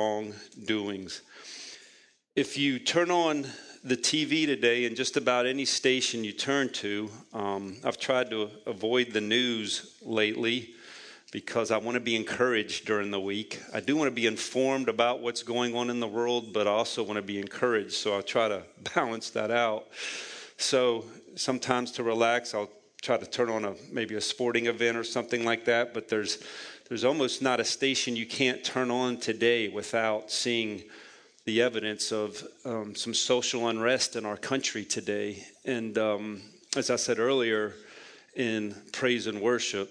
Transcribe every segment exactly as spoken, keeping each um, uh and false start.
wrongdoings. If you turn on the T V today, and just about any station you turn to, um, I've tried to avoid the news lately because I want to be encouraged during the week. I do want to be informed about what's going on in the world, but I also want to be encouraged, so I try to balance that out. So sometimes to relax, I'll try to turn on a maybe a sporting event or something like that, but there's there's almost not a station you can't turn on today without seeing the evidence of um, some social unrest in our country today. And um, as I said earlier in praise and worship,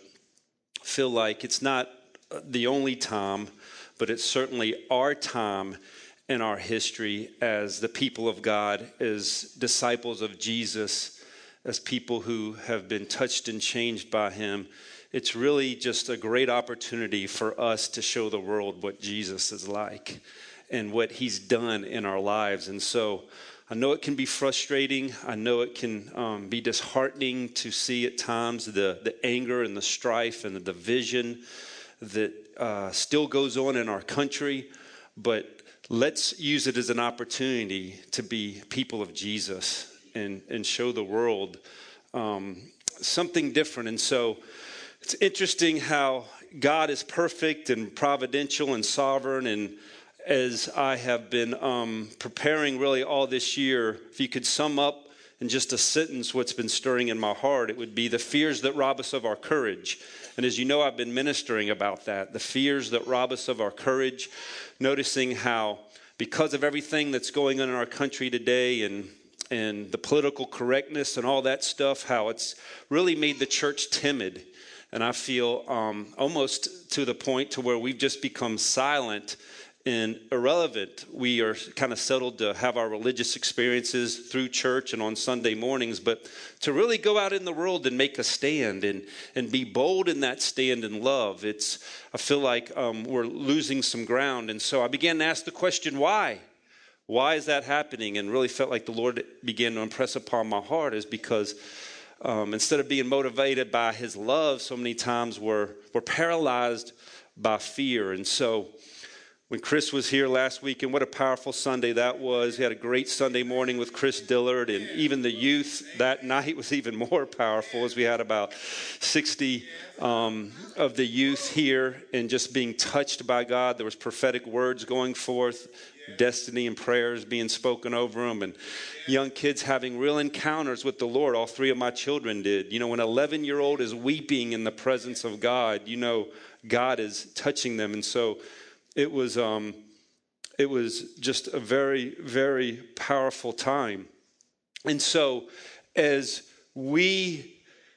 feel like it's not the only time, but it's certainly our time in our history as the people of God, as disciples of Jesus, as people who have been touched and changed by him. It's really just a great opportunity for us to show the world what Jesus is like and what he's done in our lives. And so I know it can be frustrating. I know it can um, be disheartening to see at times the, the anger and the strife and the division that uh, still goes on in our country. But let's use it as an opportunity to be people of Jesus and, and show the world um, something different. And so it's interesting how God is perfect and providential and sovereign. And as I have been um, preparing really all this year, if you could sum up in just a sentence what's been stirring in my heart, it would be the fears that rob us of our courage. And as you know, I've been ministering about that, the fears that rob us of our courage, noticing how because of everything that's going on in our country today and and the political correctness and all that stuff, how it's really made the church timid. And I feel um, almost to the point to where we've just become silent and irrelevant. We are kind of settled to have our religious experiences through church and on Sunday mornings, but to really go out in the world and make a stand and, and be bold in that stand in love, it's, I feel like um, we're losing some ground. And so I began to ask the question, why? Why is that happening? And really felt like the Lord began to impress upon my heart is because um, instead of being motivated by his love, so many times we're, we're paralyzed by fear. And so when Chris was here last week, and what a powerful Sunday that was. He had a great Sunday morning with Chris Dillard, and even the youth that night was even more powerful as we had about sixty um, of the youth here and just being touched by God. There was prophetic words going forth, destiny and prayers being spoken over them, and young kids having real encounters with the Lord. All three of my children did. You know, when an eleven-year-old is weeping in the presence of God, you know God is touching them. And so It was um, it was just a very, very powerful time. And so as we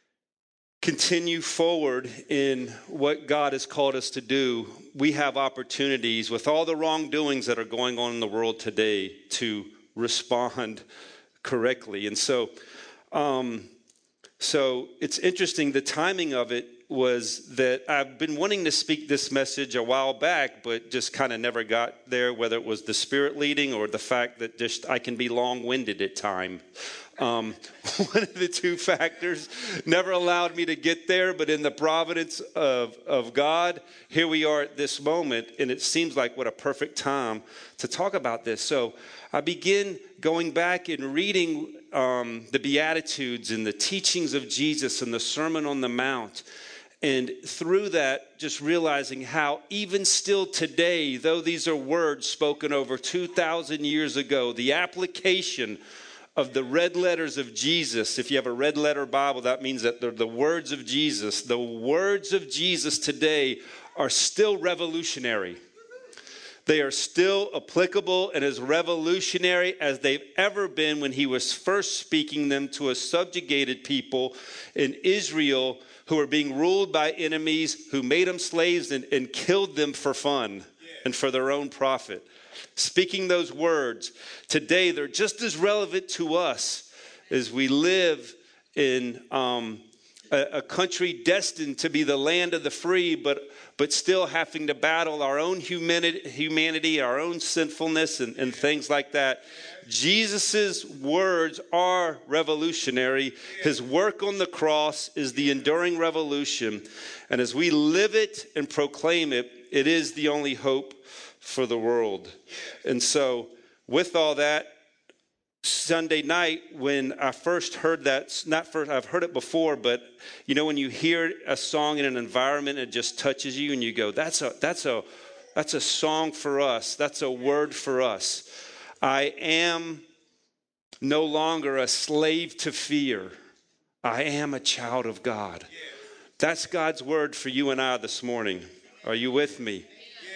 continue forward in what God has called us to do, we have opportunities with all the wrongdoings that are going on in the world today to respond correctly. And so, um, so it's interesting, the timing of it was that I've been wanting to speak this message a while back, but just kind of never got there, whether it was the Spirit leading or the fact that just I can be long-winded at times. Um, one of the two factors never allowed me to get there, but in the providence of, of God, here we are at this moment, and it seems like what a perfect time to talk about this. So I begin going back and reading um, the Beatitudes and the teachings of Jesus and the Sermon on the Mount. And through that, just realizing how even still today, though these are words spoken over two thousand years ago, the application of the red letters of Jesus, if you have a red letter Bible, that means that they're the words of Jesus. The words of Jesus today are still revolutionary. They are still applicable and as revolutionary as they've ever been when he was first speaking them to a subjugated people in Israel who were being ruled by enemies who made them slaves and, and killed them for fun and for their own profit. Speaking those words, today they're just as relevant to us as we live in um, a, a country destined to be the land of the free, but but still having to battle our own humanity, humanity our own sinfulness and, and things like that. Jesus' words are revolutionary. His work on the cross is the enduring revolution. And as we live it and proclaim it, it is the only hope for the world. And so with all that, Sunday night, when I first heard that, not first, I've heard it before, but you know, when you hear a song in an environment, it just touches you and you go, that's a, that's a, that's a song for us. That's a word for us. I am no longer a slave to fear. I am a child of God. That's God's word for you and I this morning. Are you with me?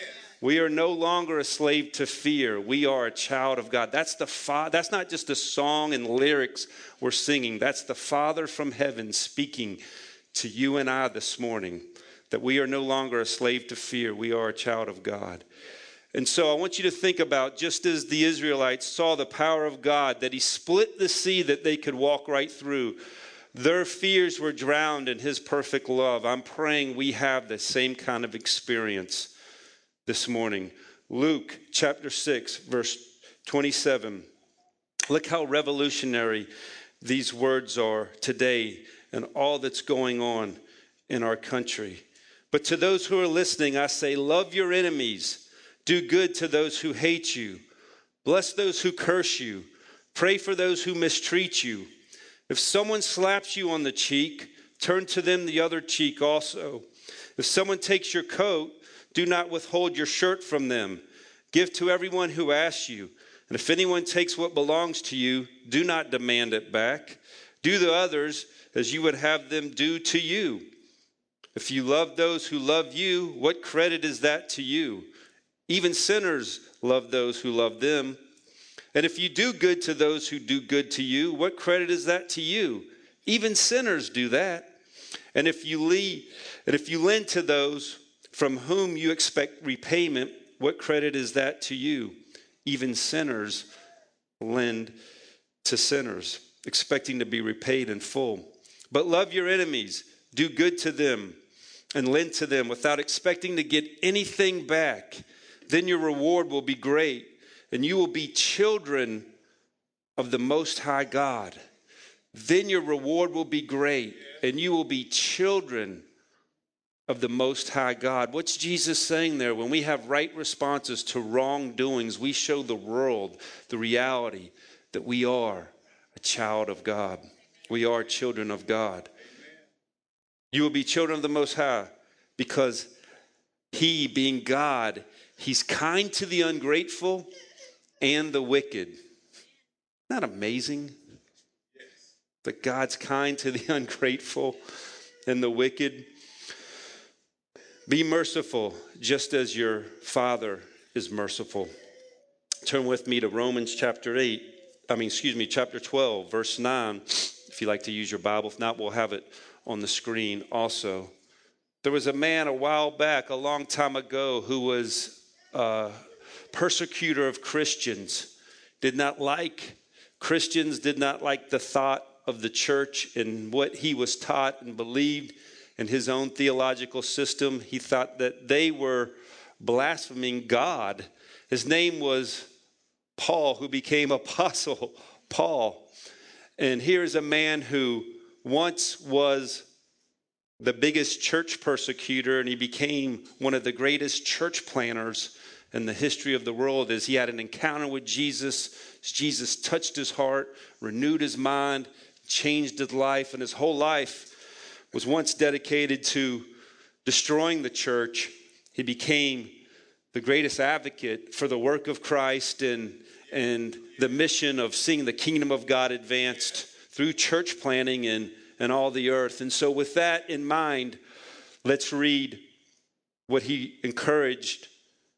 We are no longer a slave to fear. We are a child of God. That's the fa- That's not just a song and lyrics we're singing. That's the Father from heaven speaking to you and I this morning, that we are no longer a slave to fear. We are a child of God. And so I want you to think about, just as the Israelites saw the power of God, that he split the sea that they could walk right through. Their fears were drowned in his perfect love. I'm praying we have the same kind of experience this morning. Luke chapter six, verse twenty-seven. Look how revolutionary these words are today and all that's going on in our country. But to those who are listening, I say, love your enemies. Do good to those who hate you. Bless those who curse you. Pray for those who mistreat you. If someone slaps you on the cheek, turn to them the other cheek also. If someone takes your coat, do not withhold your shirt from them. Give to everyone who asks you. And if anyone takes what belongs to you, do not demand it back. Do to others as you would have them do to you. If you love those who love you, what credit is that to you? Even sinners love those who love them. And if you do good to those who do good to you, what credit is that to you? Even sinners do that. And if you lead, and if you lend to those from whom you expect repayment, what credit is that to you? Even sinners lend to sinners, expecting to be repaid in full. But love your enemies, do good to them, and lend to them without expecting to get anything back. Then your reward will be great, and you will be children of the Most High God. Then your reward will be great, and you will be children of the Most High God. What's Jesus saying there? When we have right responses to wrongdoings, we show the world the reality that we are a child of God. We are children of God. You will be children of the Most High because he, being God, he's kind to the ungrateful and the wicked. Isn't that amazing? That God's kind to the ungrateful and the wicked. Be merciful, just as your Father is merciful. Turn with me to Romans chapter eight. I mean, excuse me, chapter twelve, verse nine. If you like to use your Bible. If not, we'll have it on the screen also. There was a man a while back, a long time ago, who was a persecutor of Christians. Did not like Christians, did not like the thought of the church and what he was taught and believed. In his own theological system, he thought that they were blaspheming God. His name was Paul, who became Apostle Paul. And here's a man who once was the biggest church persecutor, and he became one of the greatest church planners in the history of the world, as he had an encounter with Jesus. Jesus touched his heart, renewed his mind, changed his life, and his whole life was once dedicated to destroying the church. He became the greatest advocate for the work of Christ and, and the mission of seeing the kingdom of God advanced through church planting and, and all the earth. And so with that in mind, let's read what he encouraged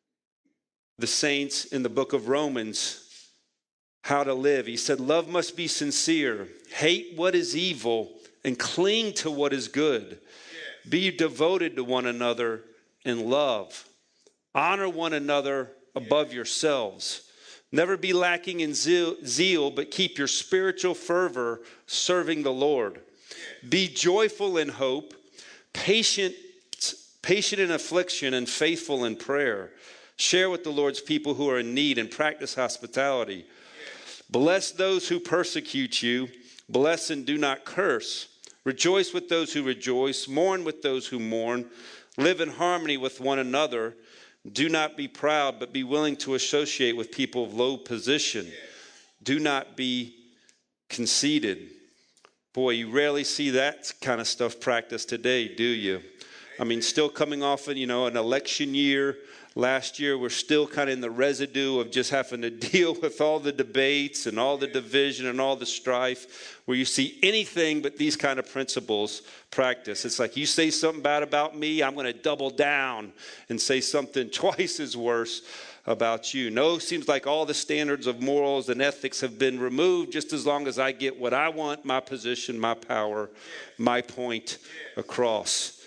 the saints in the book of Romans how to live. He said, love must be sincere, hate what is evil, and cling to what is good. Yes. Be devoted to one another in love. Honor one another above yes. yourselves. Never be lacking in zeal, zeal, but keep your spiritual fervor serving the Lord. Yes. Be joyful in hope, patient, patient in affliction, and faithful in prayer. Share with the Lord's people who are in need and practice hospitality. Yes. Bless those who persecute you. Bless and do not curse. Rejoice with those who rejoice. Mourn with those who mourn. Live in harmony with one another. Do not be proud, but be willing to associate with people of low position. Do not be conceited. Boy, you rarely see that kind of stuff practiced today, do you? I mean, still coming off of, you know, an election year. Last year, we're still kind of in the residue of just having to deal with all the debates and all the division and all the strife, where you see anything but these kind of principles practiced. It's like, you say something bad about me, I'm going to double down and say something twice as worse about you. No, it seems like all the standards of morals and ethics have been removed just as long as I get what I want, my position, my power, my point across.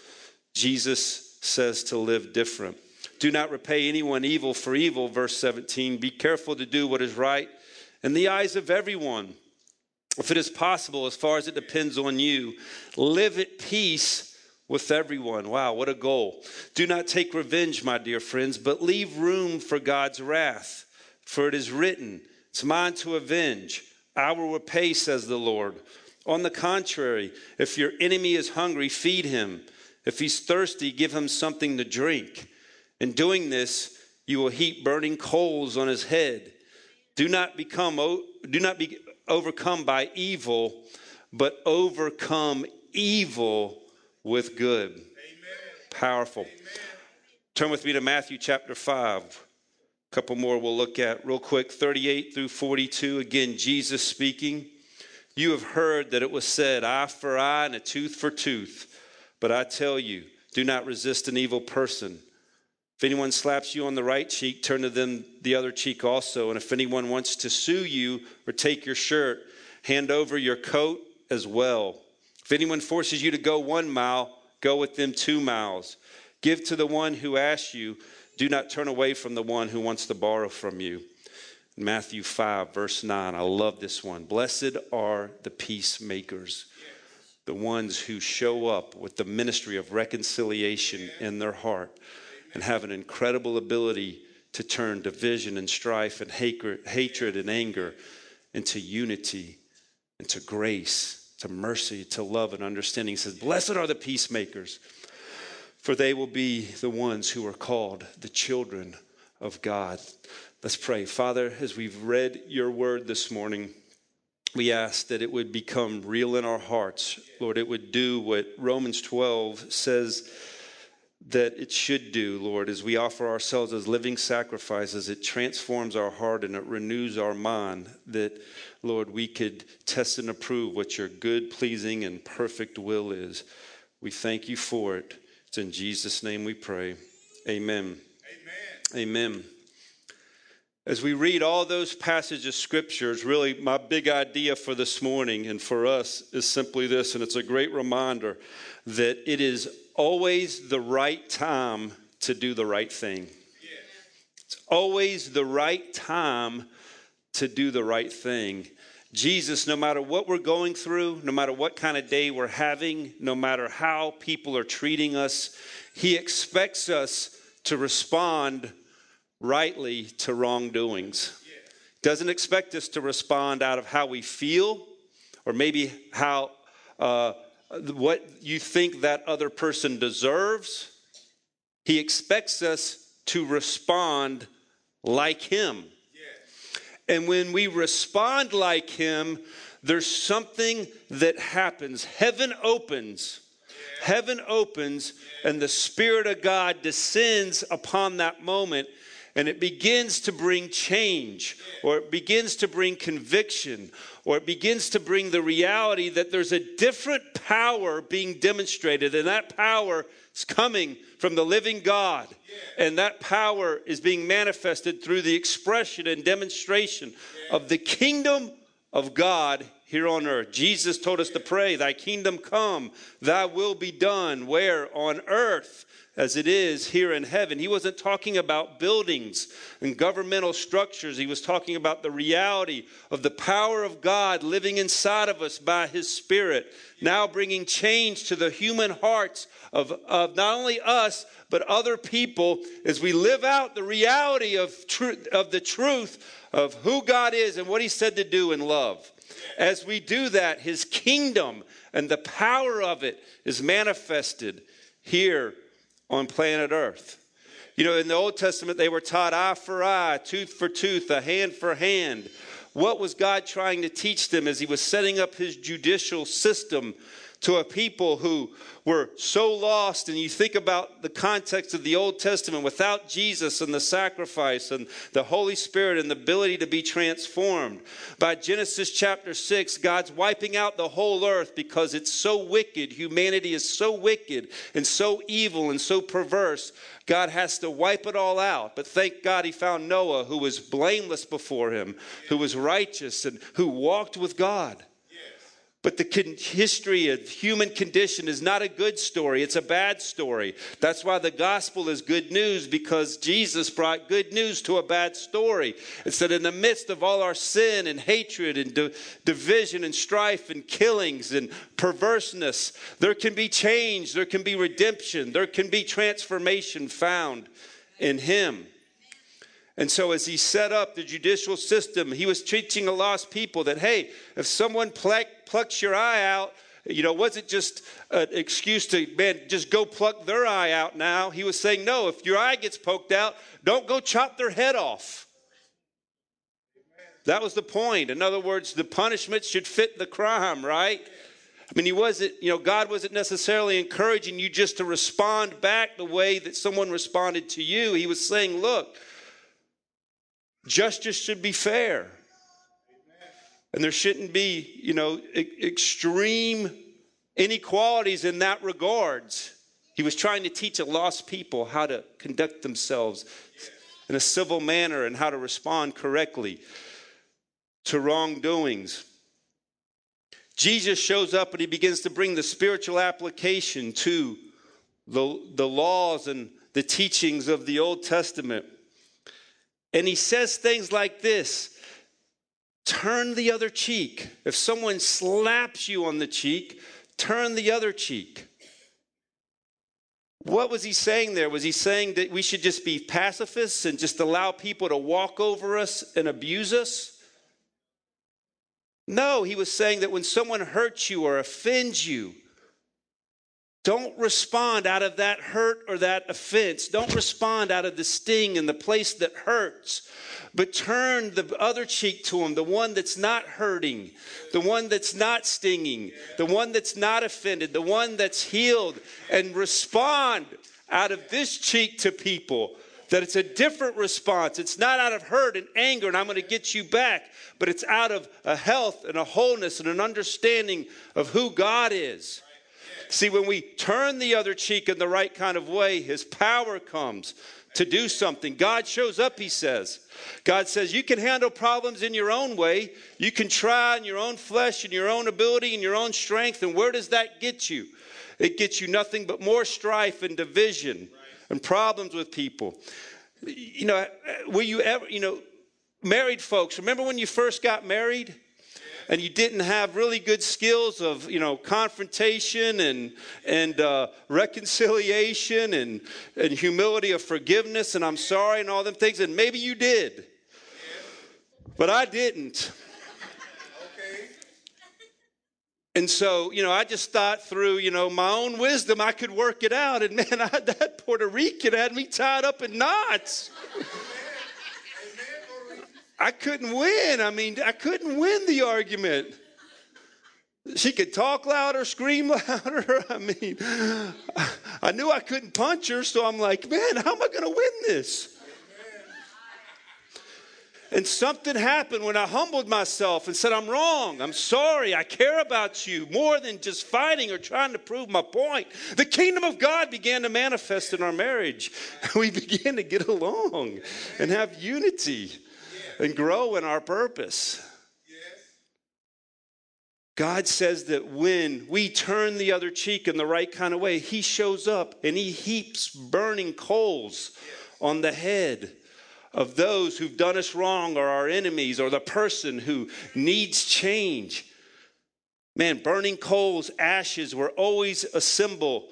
Jesus says to live different. Do not repay anyone evil for evil, verse seventeen. Be careful to do what is right in the eyes of everyone. If it is possible, as far as it depends on you, live at peace with everyone. Wow, what a goal. Do not take revenge, my dear friends, but leave room for God's wrath. For it is written, it's mine to avenge. I will repay, says the Lord. On the contrary, if your enemy is hungry, feed him. If he's thirsty, give him something to drink. In doing this, you will heap burning coals on his head. Do not become, do not be overcome by evil, but overcome evil with good. Amen. Powerful. Amen. Turn with me to Matthew chapter five. A couple more we'll look at real quick. thirty-eight through forty-two. Again, Jesus speaking. You have heard that it was said, eye for eye and a tooth for tooth. But I tell you, do not resist an evil person. If anyone slaps you on the right cheek, turn to them the other cheek also. And if anyone wants to sue you or take your shirt, hand over your coat as well. If anyone forces you to go one mile, go with them two miles. Give to the one who asks you. Do not turn away from the one who wants to borrow from you. Matthew five, verse nine. I love this one. Blessed are the peacemakers, the ones who show up with the ministry of reconciliation in their heart and have an incredible ability to turn division and strife and hatred and anger into unity, into grace, to mercy, to love and understanding. He says, blessed are the peacemakers, for they will be the ones who are called the children of God. Let's pray. Father, as we've read your word this morning, we ask that it would become real in our hearts. Lord, it would do what Romans twelve says that it should do, Lord, as we offer ourselves as living sacrifices. It transforms our heart and it renews our mind, that, Lord, we could test and approve what your good, pleasing, and perfect will is. We thank you for it. It's in Jesus' name we pray. Amen. Amen. Amen. As we read all those passages of scriptures, really my big idea for this morning and for us is simply this, and it's a great reminder that it is always the right time to do the right thing. It's always the right time to do the right thing. Jesus, no matter what we're going through, no matter what kind of day we're having, no matter how people are treating us, he expects us to respond rightly to wrongdoings. Doesn't expect us to respond out of how we feel or maybe how uh, what you think that other person deserves. He expects us to respond like him. And when we respond like him, there's something that happens. Heaven opens. Heaven opens, and the Spirit of God descends upon that moment, and it begins to bring change, or it begins to bring conviction, or it begins to bring the reality that there's a different power being demonstrated, and that power is coming from the living God. And that power is being manifested through the expression and demonstration of the kingdom of God here on earth. Jesus told us to pray, thy kingdom come, thy will be done, where? On earth as it is here in heaven. He wasn't talking about buildings and governmental structures. He was talking about the reality of the power of God living inside of us by his Spirit, now bringing change to the human hearts of, of not only us, but other people as we live out the reality of, tr- of the truth of who God is and what he said to do in love. As we do that, his kingdom and the power of it is manifested here on planet Earth. You know, in the Old Testament, they were taught eye for eye, tooth for tooth, a hand for hand. What was God trying to teach them as he was setting up his judicial system to a people who were so lost? And you think about the context of the Old Testament, without Jesus and the sacrifice and the Holy Spirit and the ability to be transformed. By Genesis chapter six, God's wiping out the whole earth because it's so wicked. Humanity is so wicked and so evil and so perverse. God has to wipe it all out. But thank God he found Noah, who was blameless before him, who was righteous and who walked with God. But the con- history of human condition is not a good story. It's a bad story. That's why the gospel is good news, because Jesus brought good news to a bad story. It's that in the midst of all our sin and hatred and di- division and strife and killings and perverseness, there can be change, there can be redemption, there can be transformation found in him. And so as he set up the judicial system, he was teaching a lost people that, hey, if someone pluck, plucks your eye out, you know, was it just an excuse to, man, just go pluck their eye out now? He was saying, no, if your eye gets poked out, don't go chop their head off. That was the point. In other words, the punishment should fit the crime, right? I mean, he wasn't, you know, God wasn't necessarily encouraging you just to respond back the way that someone responded to you. He was saying, look, justice should be fair. And there shouldn't be, you know, e- extreme inequalities in that regards. He was trying to teach a lost people how to conduct themselves in a civil manner and how to respond correctly to wrongdoings. Jesus shows up and he begins to bring the spiritual application to the, the laws and the teachings of the Old Testament. And he says things like this: turn the other cheek. If someone slaps you on the cheek, turn the other cheek. What was he saying there? Was he saying that we should just be pacifists and just allow people to walk over us and abuse us? No, he was saying that when someone hurts you or offends you, don't respond out of that hurt or that offense. Don't respond out of the sting and the place that hurts. But turn the other cheek to him, the one that's not hurting, the one that's not stinging, the one that's not offended, the one that's healed. And respond out of this cheek to people. That it's a different response. It's not out of hurt and anger and I'm going to get you back. But it's out of a health and a wholeness and an understanding of who God is. See, when we turn the other cheek in the right kind of way, his power comes to do something. God shows up, he says. God says, you can handle problems in your own way. You can try in your own flesh and your own ability and your own strength. And where does that get you? It gets you nothing but more strife and division and problems with people. You know, will you ever, you know, married folks, remember when you first got married? And you didn't have really good skills of, you know, confrontation and and uh, reconciliation and, and humility of forgiveness and I'm sorry and all them things. And maybe you did. But I didn't. Okay. And so, you know, I just thought through, you know, my own wisdom, I could work it out. And man, I, that Puerto Rican had me tied up in knots. I couldn't win. I mean, I couldn't win the argument. She could talk louder, scream louder. I mean, I knew I couldn't punch her, so I'm like, man, how am I going to win this? And something happened when I humbled myself and said, I'm wrong. I'm sorry. I care about you more than just fighting or trying to prove my point. The kingdom of God began to manifest in our marriage. We began to get along and have unity. And grow in our purpose. Yes. God says that when we turn the other cheek in the right kind of way, he shows up and he heaps burning coals yes. on the head of those who've done us wrong or our enemies or the person who needs change. Man, burning coals, ashes were always a symbol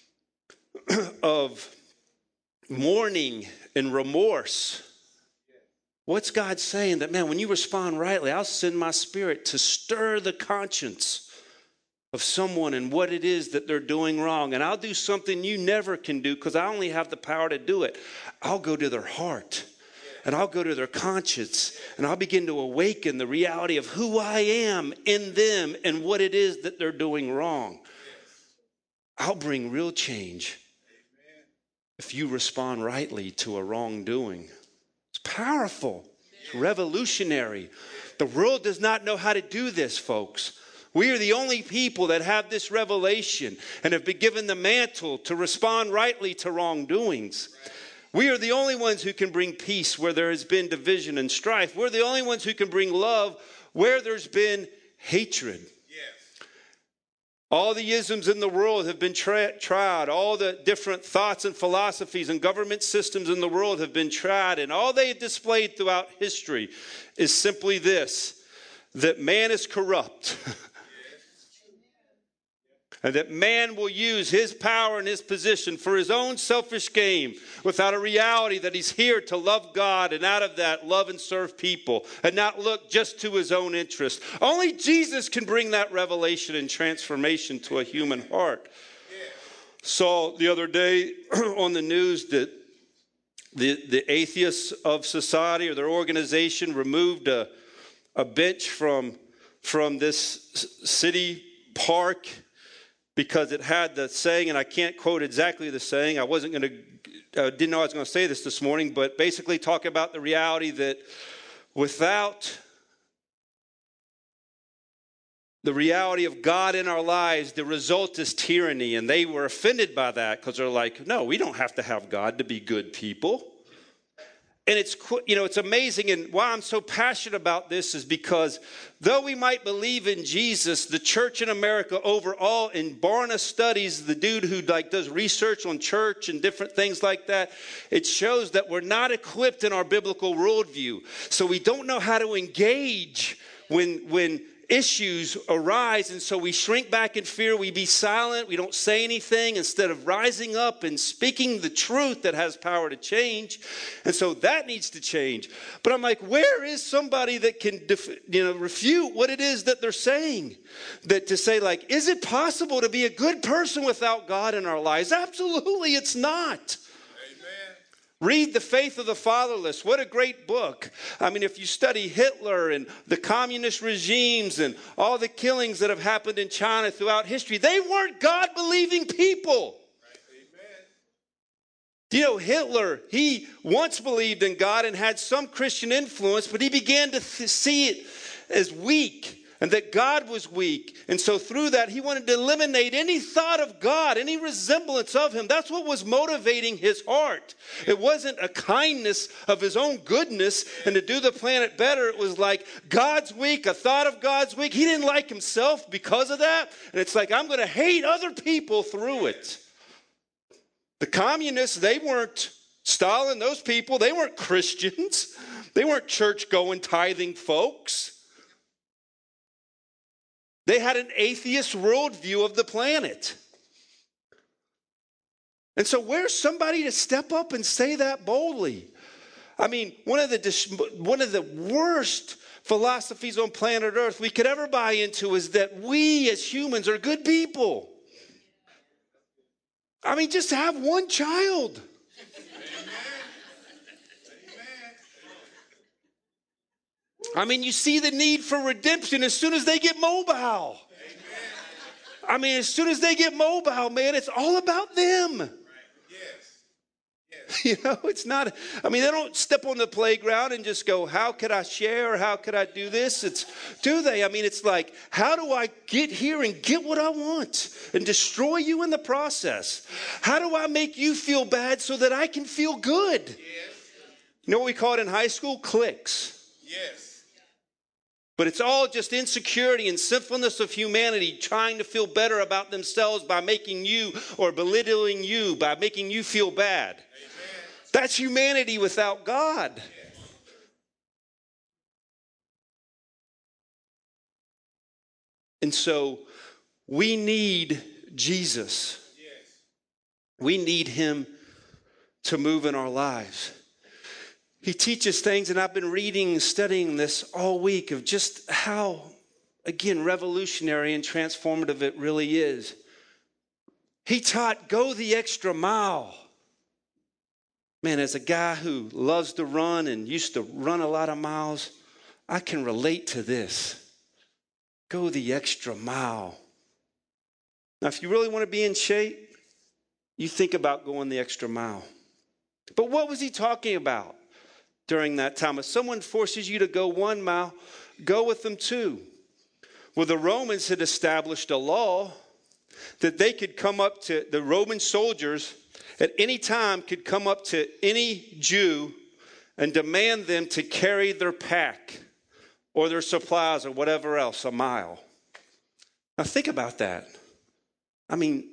of mourning and remorse. What's God saying? That, man, when you respond rightly, I'll send my spirit to stir the conscience of someone and what it is that they're doing wrong. And I'll do something you never can do because I only have the power to do it. I'll go to their heart and I'll go to their conscience and I'll begin to awaken the reality of who I am in them and what it is that they're doing wrong. I'll bring real change if you respond rightly to a wrongdoing. It's powerful. It's revolutionary. The world does not know how to do this, folks. We are the only people that have this revelation and have been given the mantle to respond rightly to wrongdoings. We are the only ones who can bring peace where there has been division and strife. We're the only ones who can bring love where there's been hatred. All the isms in the world have been tra- tried. All the different thoughts and philosophies and government systems in the world have been tried. And all they have displayed throughout history is simply this, that man is corrupt. And that man will use his power and his position for his own selfish gain without a reality that he's here to love God and out of that love and serve people and not look just to his own interest. Only Jesus can bring that revelation and transformation to a human heart. Saw the other day on the news that the, the atheists of society or their organization removed a, a bench from, from this city park because it had the saying, and I can't quote exactly the saying. I wasn't going to, uh, didn't know I was going to say this this morning, but basically talk about the reality that without the reality of God in our lives, the result is tyranny. And they were offended by that because they're like, no, we don't have to have God to be good people. And it's, you know, it's amazing. And why I'm so passionate about this is because though we might believe in Jesus, the church in America overall, in Barna Studies, the dude who like does research on church and different things like that, it shows that we're not equipped in our biblical worldview. So we don't know how to engage when, when issues arise, and so we shrink back in fear. We be silent. We don't say anything instead of rising up and speaking the truth that has power to change. And so that needs to change. But I'm like, where is somebody that can def- you know, refute what it is that they're saying? That to say like, is it possible to be a good person without God in our lives? Absolutely, it's not. Read The Faith of the Fatherless. What a great book. I mean, if you study Hitler and the communist regimes and all the killings that have happened in China throughout history, they weren't God-believing people. Amen. You know, Hitler, he once believed in God and had some Christian influence, but he began to th- see it as weak. And that God was weak. And so through that, he wanted to eliminate any thought of God, any resemblance of him. That's what was motivating his heart. It wasn't a kindness of his own goodness and to do the planet better. It was like God's weak, a thought of God's weak. He didn't like himself because of that. And it's like, I'm going to hate other people through it. The communists, they weren't Stalin, those people, they weren't Christians. They weren't church-going, tithing folks. They had an atheist worldview of the planet. And so where's somebody to step up and say that boldly? I mean, one of the one of the worst philosophies on planet Earth we could ever buy into is that we as humans are good people. I mean, just have one child. I mean, you see the need for redemption as soon as they get mobile. Amen. I mean, as soon as they get mobile, man, it's all about them. Right. Yes. Yes. You know, it's not, I mean, they don't step on the playground and just go, how could I share? Or how could I do this? It's, do they? I mean, it's like, how do I get here and get what I want and destroy you in the process? How do I make you feel bad so that I can feel good? Yes. You know what we call it in high school? Cliques. Yes. But it's all just insecurity and sinfulness of humanity trying to feel better about themselves by making you or belittling you, by making you feel bad. Amen. That's humanity without God. Yes. And so we need Jesus. Yes. We need him to move in our lives. He teaches things, and I've been reading and studying this all week of just how again, revolutionary and transformative it really is. He taught, go the extra mile. Man, as a guy who loves to run and used to run a lot of miles, I can relate to this. Go the extra mile. Now, if you really want to be in shape, you think about going the extra mile. But what was he talking about during that time? If someone forces you to go one mile, go with them too. Well, the Romans had established a law that they could come up to, the Roman soldiers at any time could come up to any Jew and demand them to carry their pack or their supplies or whatever else a mile. Now think about that. I mean,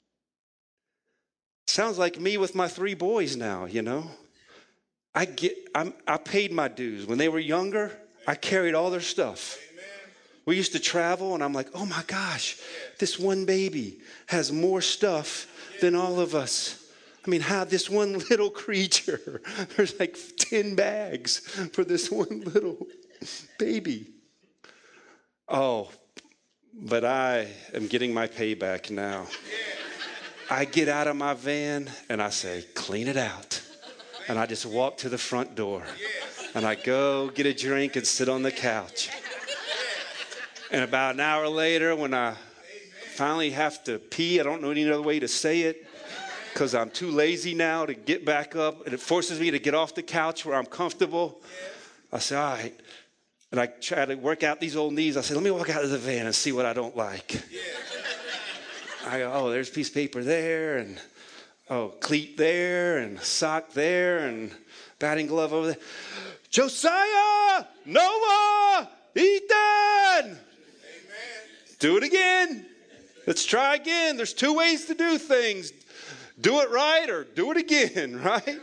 sounds like me with my three boys now, you know. I get, I'm, I paid my dues. When they were younger, I carried all their stuff. We used to travel, and I'm like, oh my gosh, this one baby has more stuff than all of us. I mean, how this one little creature, there's like ten bags for this one little baby. Oh, but I am getting my payback now. I get out of my van, and I say, clean it out. And I just walk to the front door, and I go get a drink and sit on the couch. And about an hour later, when I finally have to pee, I don't know any other way to say it because I'm too lazy now to get back up. And it forces me to get off the couch where I'm comfortable. I say, all right. And I try to work out these old knees. I say, let me walk out to the van and see what I don't like. I go, oh, there's a piece of paper there. And, oh, cleat there. And sock there. And batting glove over there. Josiah! Noah! Ethan! Do it again. Let's try again. There's two ways to do things. Do it right or do it again, right? Amen.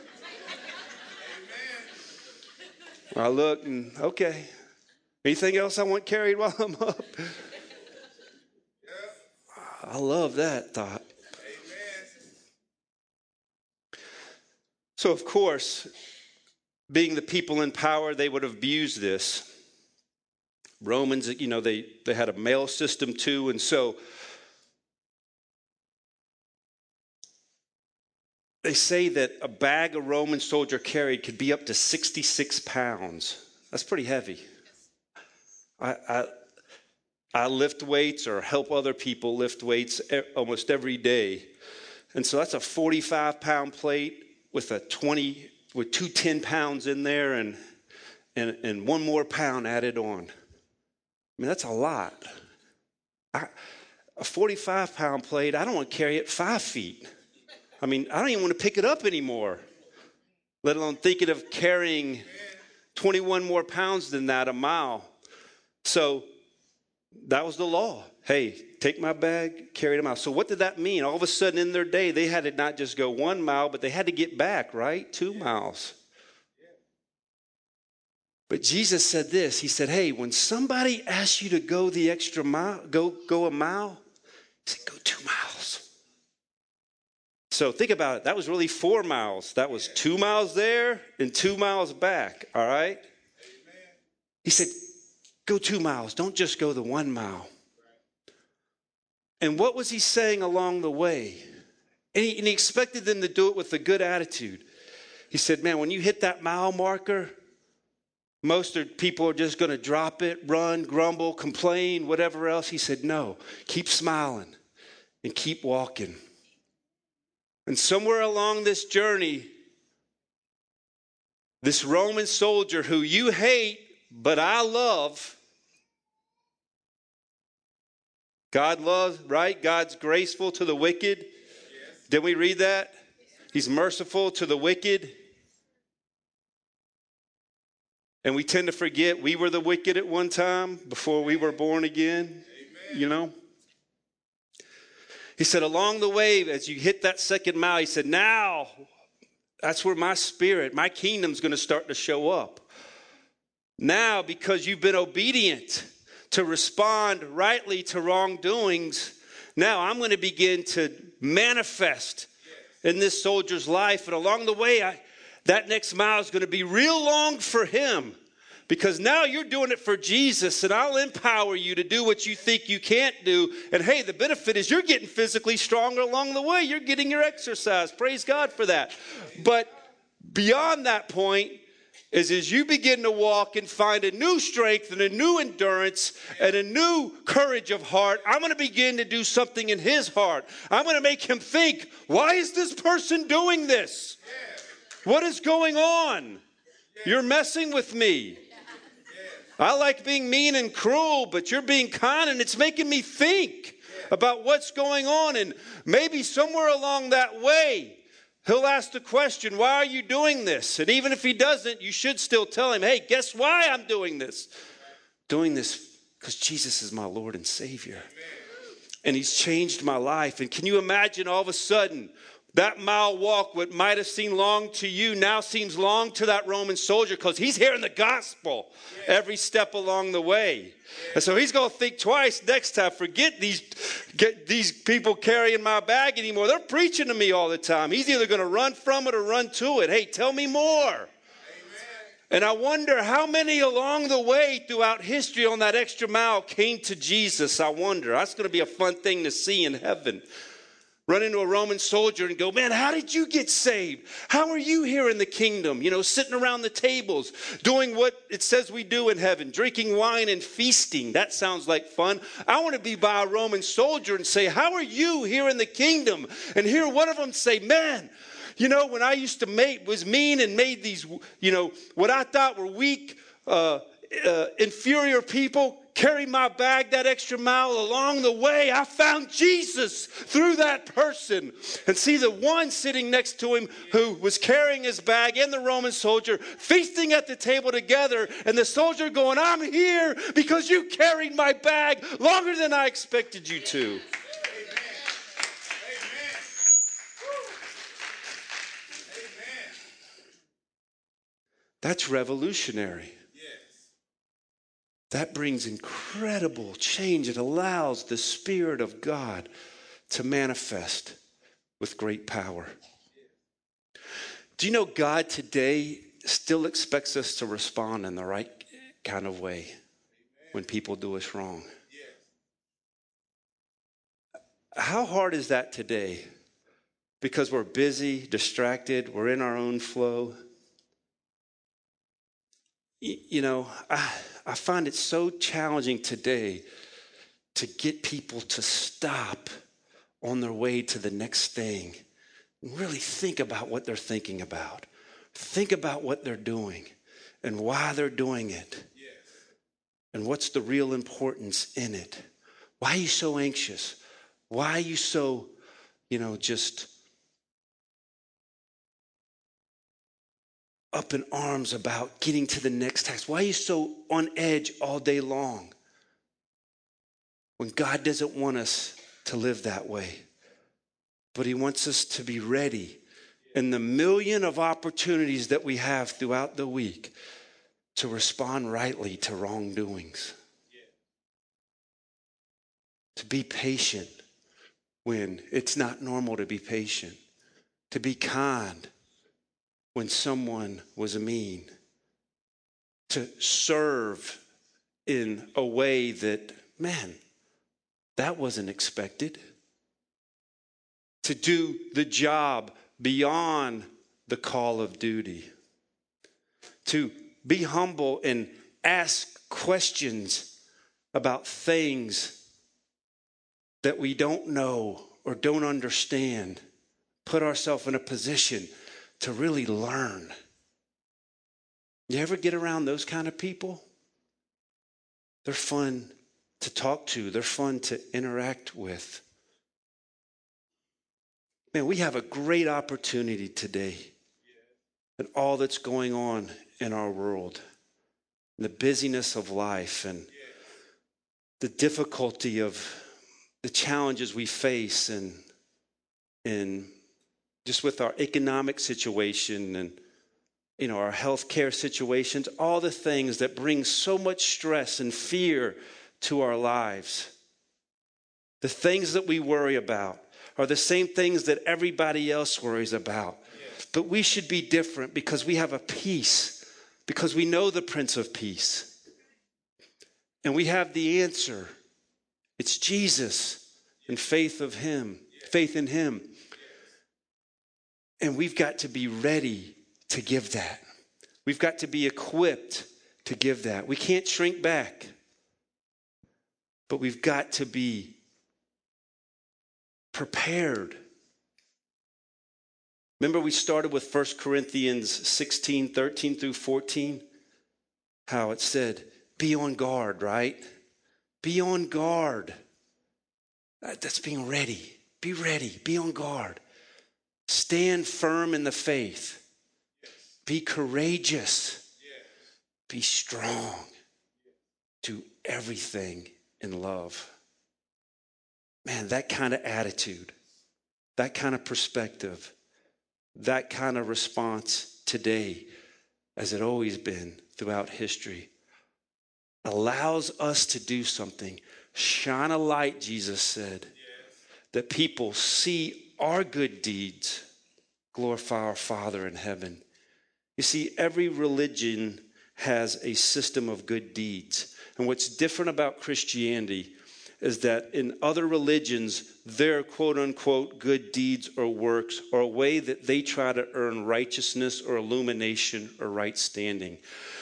I look and, okay. Anything else I want carried while I'm up? Yeah. I love that thought. Amen. So, of course, being the people in power, they would have abused this. Romans, you know, they, they had a mail system too. And so they say that a bag a Roman soldier carried could be up to sixty-six pounds. That's pretty heavy. I, I, I lift weights or help other people lift weights almost every day. And so that's a forty-five pound plate with a twenty, with two ten pounds in there and, and, and one more pound added on. I mean, that's a lot. I, a forty-five pound plate, I don't want to carry it five feet. I mean, I don't even want to pick it up anymore, let alone thinking of carrying twenty-one more pounds than that a mile. So that was the law. Hey, take my bag, carry it a mile. So what did that mean? All of a sudden in their day, they had to not just go one mile, but they had to get back, right? Two miles. But Jesus said this. He said, hey, when somebody asks you to go the extra mile, go, go a mile, he said, go two miles. So think about it. That was really four miles. That was two miles there and two miles back. All right? He said, go two miles. Don't just go the one mile. And what was he saying along the way? And he, and he expected them to do it with a good attitude. He said, man, when you hit that mile marker, most of people are just going to drop it, run, grumble, complain, whatever else. He said, no, keep smiling and keep walking. And somewhere along this journey, this Roman soldier who you hate, but I love, God loves, right? God's graceful to the wicked. Yes. Didn't we read that? He's merciful to the wicked. And we tend to forget we were the wicked at one time before we were born again. Amen. You know? He said, along the way, as you hit that second mile, he said, now, that's where my spirit, my kingdom's going to start to show up. Now, because you've been obedient to respond rightly to wrongdoings, now I'm going to begin to manifest in this soldier's life. And along the way, I... that next mile is going to be real long for him, Because now you're doing it for Jesus, and I'll empower you to do what you think you can't do. And hey, the benefit is you're getting physically stronger along the way. You're getting your exercise. Praise God for that. But beyond that point is as you begin to walk and find a new strength and a new endurance and a new courage of heart, I'm going to begin to do something in his heart. I'm going to make him think, why is this person doing this? What is going on? You're messing with me. I like being mean and cruel, but you're being kind, and it's making me think about what's going on. And maybe somewhere along that way, he'll ask the question, why are you doing this? And even if he doesn't, you should still tell him, hey, guess why I'm doing this? Doing this because Jesus is my Lord and Savior. And he's changed my life. And can you imagine all of a sudden, that mile walk, what might have seemed long to you, now seems long to that Roman soldier because he's hearing the gospel every step along the way. And so he's going to think twice next time. Forget these, get these people carrying my bag anymore. They're preaching to me all the time. He's either going to run from it or run to it. Hey, tell me more. Amen. And I wonder how many along the way throughout history on that extra mile came to Jesus. I wonder. That's going to be a fun thing to see in heaven. Run into a Roman soldier and go, man, how did you get saved? How are you here in the kingdom? You know, sitting around the tables, doing what it says we do in heaven, drinking wine and feasting. That sounds like fun. I want to be by a Roman soldier and say, how are you here in the kingdom? And hear one of them say, man, you know, when I used to make, was mean and made these, you know, what I thought were weak, uh, uh, inferior people, carry my bag that extra mile along the way, I found Jesus through that person. And see the one sitting next to him who was carrying his bag and the Roman soldier feasting at the table together. And the soldier going, I'm here because you carried my bag longer than I expected you to. Amen. Amen. Amen. That's revolutionary. That brings incredible change. It allows the Spirit of God to manifest with great power. Do you know God today still expects us to respond in the right kind of way when people do us wrong? How hard is that today? Because we're busy, distracted, we're in our own flow. You know, I, I find it so challenging today to get people to stop on their way to the next thing and really think about what they're thinking about. Think about what they're doing and why they're doing it. Yes. And what's the real importance in it. Why are you so anxious? Why are you so, you know, just up in arms about getting to the next task? Why are you so on edge all day long when God doesn't want us to live that way? But he wants us to be ready in the million of opportunities that we have throughout the week to respond rightly to wrongdoings. To be patient when it's not normal to be patient. To be kind when someone was mean, to serve in a way that, man, that wasn't expected. To do the job beyond the call of duty. To be humble and ask questions about things that we don't know or don't understand. Put ourselves in a position to really learn. You ever get around those kind of people? They're fun to talk to. They're fun to interact with. Man, we have a great opportunity today. And all that's going on in our world. And the busyness of life and the difficulty of the challenges we face and in just with our economic situation and, you know, our healthcare situations, all the things that bring so much stress and fear to our lives. The things that we worry about are the same things that everybody else worries about. But we should be different because we have a peace because we know the Prince of Peace. And we have the answer. It's Jesus and faith of him, faith in him. And we've got to be ready to give that. We've got to be equipped to give that. We can't shrink back, but we've got to be prepared. Remember, we started with First Corinthians sixteen, thirteen through fourteen, how it said, be on guard, right? Be on guard. That's being ready. Be ready. Be on guard. Stand firm in the faith. Be courageous. Be strong. Do everything in love. Man, that kind of attitude, that kind of perspective, that kind of response today, as it always been throughout history, allows us to do something. Shine a light, Jesus said, that people see our good deeds, glorify our Father in heaven. You see, every religion has a system of good deeds. And what's different about Christianity is that in other religions, their quote-unquote good deeds or works are a way that they try to earn righteousness or illumination or right standing.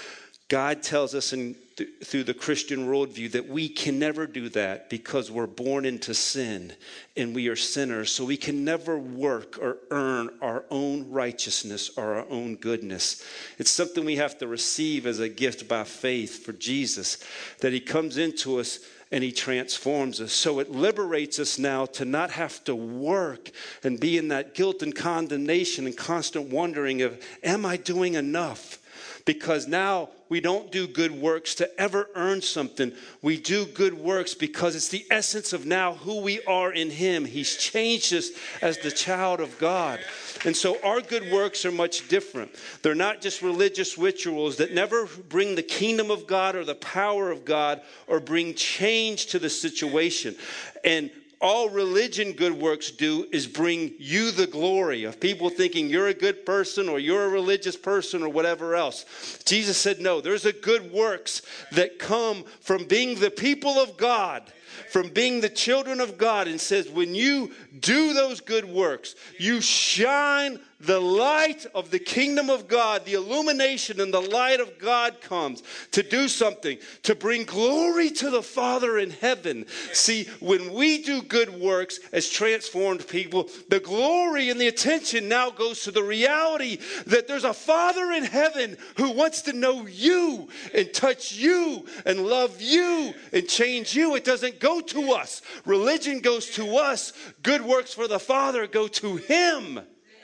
God tells us in, th- through the Christian worldview that we can never do that because we're born into sin and we are sinners. So we can never work or earn our own righteousness or our own goodness. It's something we have to receive as a gift by faith for Jesus, that he comes into us and he transforms us. So it liberates us now to not have to work and be in that guilt and condemnation and constant wondering of, am I doing enough? Because now we don't do good works to ever earn something. We do good works because it's the essence of now who we are in him. He's changed us as the child of God. And so our good works are much different. They're not just religious rituals that never bring the kingdom of God or the power of God or bring change to the situation. And all religion good works do is bring you the glory of people thinking you're a good person or you're a religious person or whatever else. Jesus said, no, there's a good works that come from being the people of God, from being the children of God, and says when you do those good works, you shine the light of the kingdom of God, the illumination and the light of God comes to do something, to bring glory to the Father in heaven. See, when we do good works as transformed people, the glory and the attention now goes to the reality that there's a Father in heaven who wants to know you and touch you and love you and change you. It doesn't go to us. Religion goes to us. Good works for the Father go to him.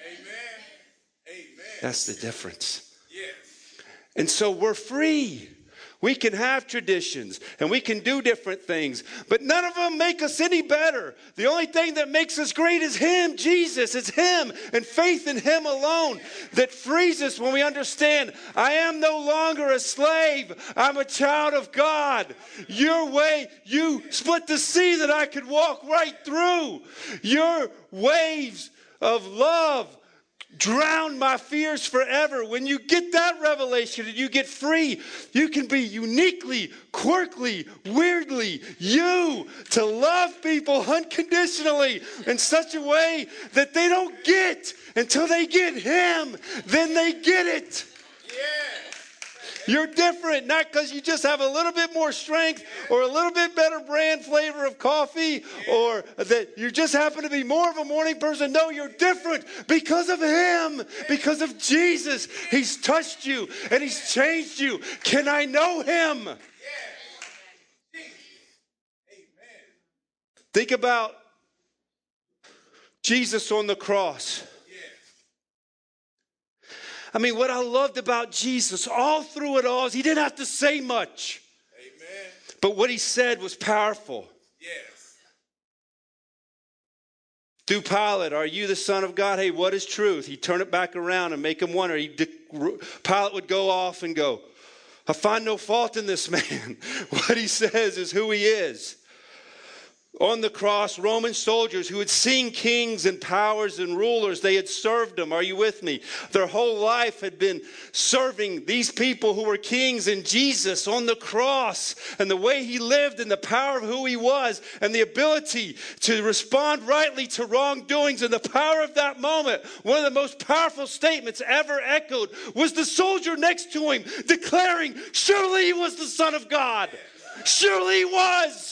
That's the difference. Yes. And so we're free. We can have traditions and we can do different things, but none of them make us any better. The only thing that makes us great is him, Jesus. It's him and faith in him alone that frees us when we understand I am no longer a slave. I'm a child of God. Your way, you split the sea that I could walk right through. Your waves of love drown my fears forever. When you get that revelation and you get free, you can be uniquely, quirkily, weirdly you to love people unconditionally in such a way that they don't get until they get him. Then they get it. Yeah. You're different, not because you just have a little bit more strength or a little bit better brand flavor of coffee or that you just happen to be more of a morning person. No, you're different because of him, because of Jesus. He's touched you and he's changed you. Can I know him? Think about Jesus on the cross. I mean, what I loved about Jesus all through it all is he didn't have to say much. Amen. But what he said was powerful. Yes. Through Pilate, are you the Son of God? Hey, what is truth? He'd turn it back around and make him wonder. He, Pilate would go off and go, I find no fault in this man. What he says is who he is. On the cross, Roman soldiers who had seen kings and powers and rulers, they had served them. Are you with me? Their whole life had been serving these people who were kings, and Jesus on the cross and the way he lived and the power of who he was and the ability to respond rightly to wrongdoings and the power of that moment. One of the most powerful statements ever echoed was the soldier next to him declaring, surely he was the Son of God. Surely he was.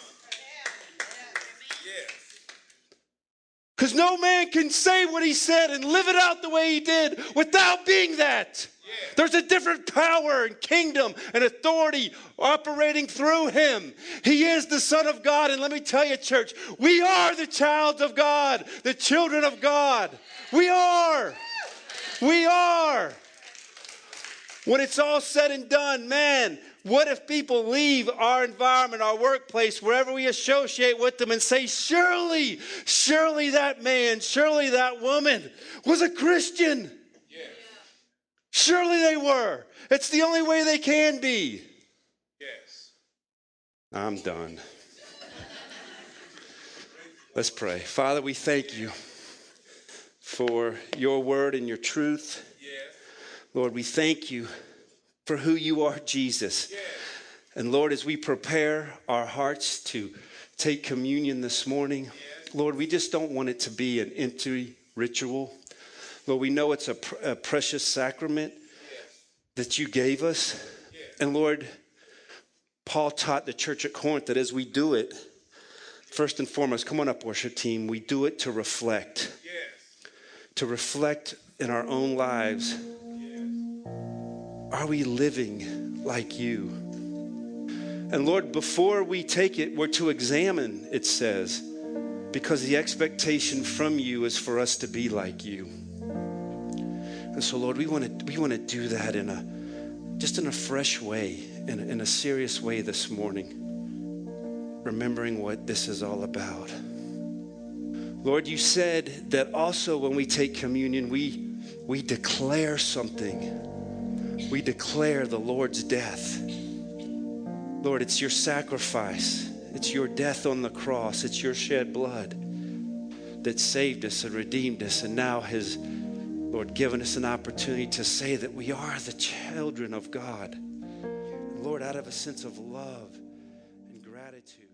Because no man can say what he said and live it out the way he did without being that. Yeah. There's a different power and kingdom and authority operating through him. He is the Son of God. And let me tell you, church, we are the child of God, the children of God. We are. We are. When it's all said and done, man, what if people leave our environment, our workplace, wherever we associate with them and say, surely, surely that man, surely that woman was a Christian. Yeah. Surely they were. It's the only way they can be. Yes. I'm done. Let's pray. Father, we thank you for your word and your truth. Yeah. Lord, we thank you for who you are, Jesus. Yeah. And Lord, as we prepare our hearts to take communion this morning, yeah. Lord, we just don't want it to be an empty ritual. Lord, we know it's a, pr- a precious sacrament yeah. that you gave us. Yeah. And Lord, Paul taught the church at Corinth that as we do it, first and foremost, come on up, worship team, we do it to reflect. Yes. To reflect in our own lives. Are we living like you? And Lord, before we take it, we're to examine, it says, because the expectation from you is for us to be like you. And so, Lord, we want to we want to do that in a just in a fresh way, in a, in a serious way this morning, remembering what this is all about. Lord, you said that also when we take communion, we we declare something. We declare the Lord's death. Lord, it's your sacrifice. It's your death on the cross. It's your shed blood that saved us and redeemed us and now has, Lord, given us an opportunity to say that we are the children of God. Lord, out of a sense of love and gratitude.